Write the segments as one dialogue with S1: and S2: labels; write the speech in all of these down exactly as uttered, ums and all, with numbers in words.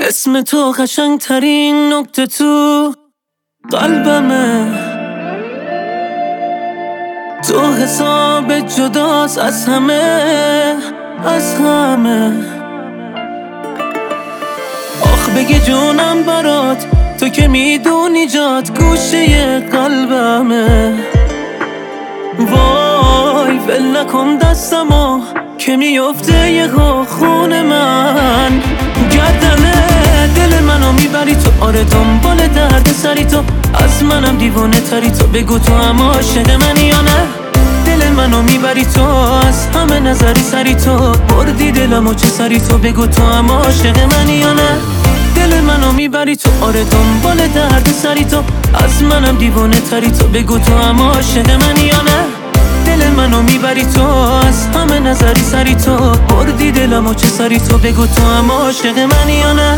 S1: اسم تو قشنگ ترین نکته تو قلبمه، تو حساب جداست از همه، از همه. آخ بگی جونم برات، تو که میدونی جات گوشه قلبمه. وای ول نکن دستمو که میفته یه خون من. گردنه دل منو میبری تو، آره دنبال درد سری تو، از منم دیوانه تری تو. بگو تو هم عاشق منی یا نه؟ دل منو میبری تو، از همه نظری سری تو، بردی دلمو چه سری تو. بگو تو هم عاشق منی یا نه؟ دل منو میبری تو، آره دنبال درد سری تو، از منم دیوانه تری تو. بگو تو هم عاشق منی یا نه؟ دل منو میبری تو، از همه نظری سری تو، بردی دلمو چه سری تو. بگو تو هم عاشق منی یا نه؟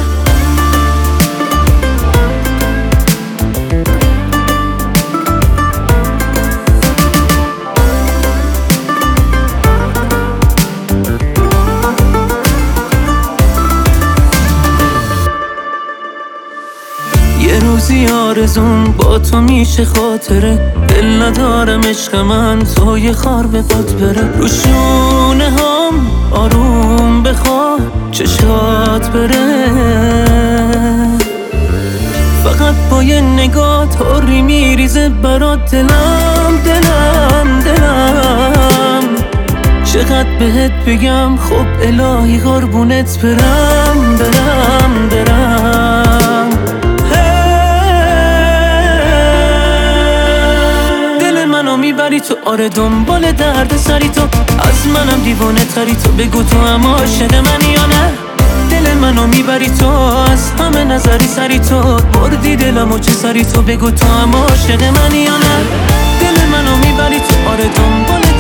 S1: یه روزی آرزون با تو میشه خاطره، دل ندارم عشق من تو یه خار به پات بره. رو شونه هم آروم بخواه چشات بره، فقط با یه نگاه طوری میریزه برات دلم دلم دلم. چقدر بهت بگم خب الهی قربونت برم برم برم. میبری تو، آره دنبال درد سری تو، از منم دیوانه تری تو. بگو تو هم عاشق منی یا نه؟ دل منو میبری تو، از همه نظری سری تو، بردی دلمو چه سری تو. بگو تو هم عاشق منی یا نه؟ دل منو میبری تو، آره دنبال